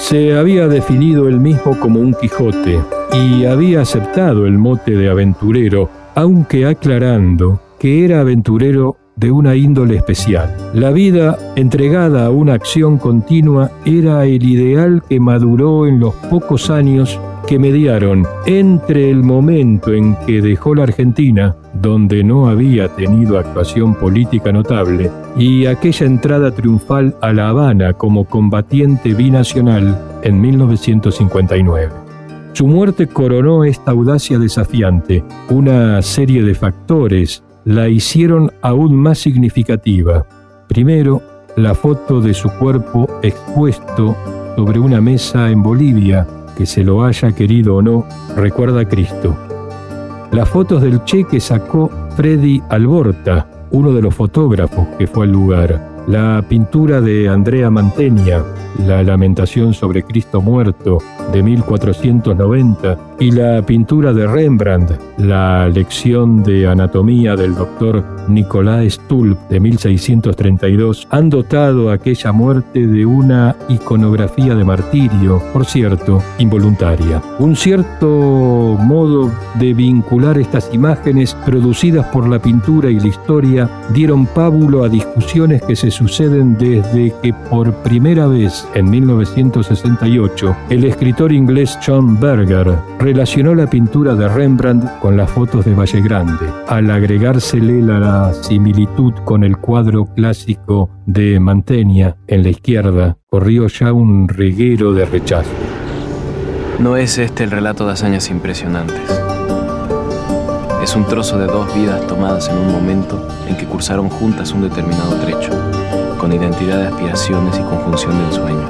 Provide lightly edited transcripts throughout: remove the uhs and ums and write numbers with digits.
Se había definido él mismo como un Quijote y había aceptado el mote de aventurero, aunque aclarando que era aventurero de una índole especial. La vida entregada a una acción continua era el ideal que maduró en los pocos años que mediaron entre el momento en que dejó la Argentina, donde no había tenido actuación política notable, y aquella entrada triunfal a La Habana como combatiente binacional en 1959. Su muerte coronó esta audacia desafiante. Una serie de factores la hicieron aún más significativa. Primero, la foto de su cuerpo expuesto sobre una mesa en Bolivia, que se lo haya querido o no, recuerda a Cristo. Las fotos del Che que sacó Freddy Alborta, uno de los fotógrafos que fue al lugar. La pintura de Andrea Mantegna, La Lamentación sobre Cristo Muerto, de 1490, y la pintura de Rembrandt, La Lección de Anatomía del doctor Nicolás Stulp, de 1632, han dotado a aquella muerte de una iconografía de martirio, por cierto, involuntaria. Un cierto modo de vincular estas imágenes producidas por la pintura y la historia dieron pábulo a discusiones que se suceden desde que por primera vez en 1968 el escritor inglés John Berger relacionó la pintura de Rembrandt con las fotos de Valle Grande. Al agregársele la similitud con el cuadro clásico de Mantegna en la izquierda, corrió ya un reguero de rechazo. No es este el relato de hazañas impresionantes. Es un trozo de dos vidas tomadas en un momento en que cursaron juntas un determinado trecho, con identidad de aspiraciones y conjunción de ensueños.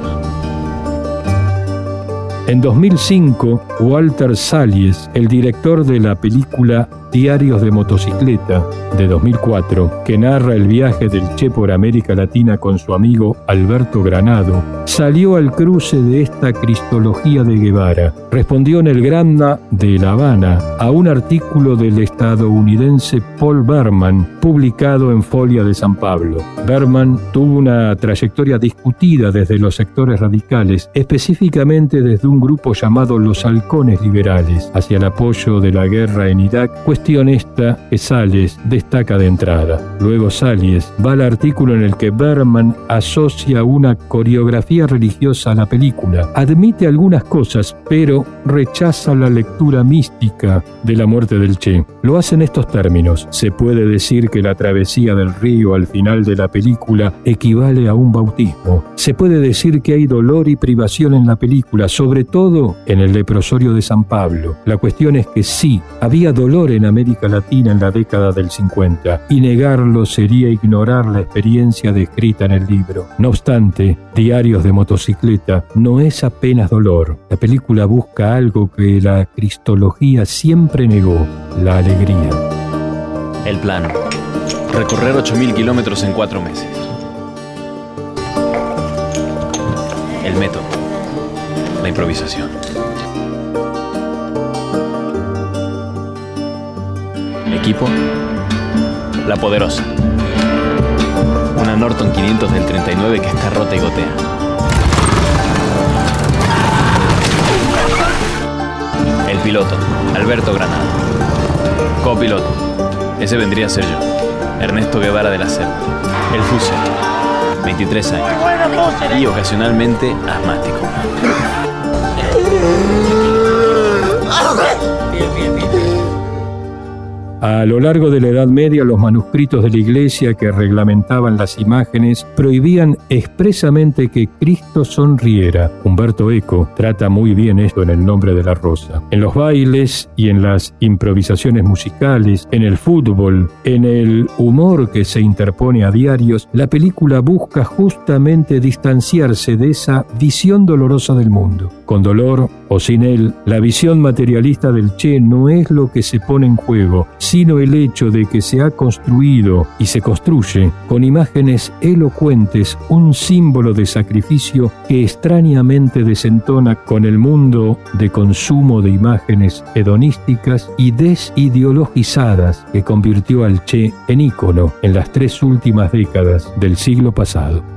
En 2005, Walter Salles, el director de la película Diarios de Motocicleta, de 2004, que narra el viaje del Che por América Latina con su amigo Alberto Granado, salió al cruce de esta cristología de Guevara. Respondió en el Granma de La Habana a un artículo del estadounidense Paul Berman, publicado en Folia de San Pablo. Berman tuvo una trayectoria discutida desde los sectores radicales, específicamente desde un grupo llamado Los Halcones Liberales, hacia el apoyo de la guerra en Irak, cuestión esta que Salles destaca de entrada. Luego Salles va al artículo en el que Berman asocia una coreografía religiosa a la película. Admite algunas cosas, pero rechaza la lectura mística de la muerte del Che. Lo hace en estos términos: se puede decir que la travesía del río al final de la película equivale a un bautismo. Se puede decir que hay dolor y privación en la película, sobre todo en el leprosorio de San Pablo. La cuestión es que sí, había dolor en América Latina en la década del 50, y negarlo sería ignorar la experiencia descrita en el libro. No obstante, Diarios de Motocicleta no es apenas dolor. La película busca algo que la cristología siempre negó: la alegría. El plan: recorrer 8.000 kilómetros en 4 meses. El método: la improvisación. Equipo: la Poderosa, una Norton 500 del 39 que está rota y gotea. El piloto: Alberto Granado. Copiloto: ese vendría a ser yo, Ernesto Guevara de la Selva. El Fuser: 23 años y ocasionalmente asmático. A lo largo de la Edad Media, los manuscritos de la Iglesia que reglamentaban las imágenes prohibían expresamente que Cristo sonriera. Humberto Eco trata muy bien esto en El nombre de la rosa. En los bailes y en las improvisaciones musicales, en el fútbol, en el humor que se interpone a diarios, la película busca justamente distanciarse de esa visión dolorosa del mundo. Con dolor o sin él, la visión materialista del Che no es lo que se pone en juego, sino el hecho de que se ha construido y se construye con imágenes elocuentes un símbolo de sacrificio que extrañamente desentona con el mundo de consumo de imágenes hedonísticas y desideologizadas que convirtió al Che en ícono en las 3 últimas décadas del siglo pasado.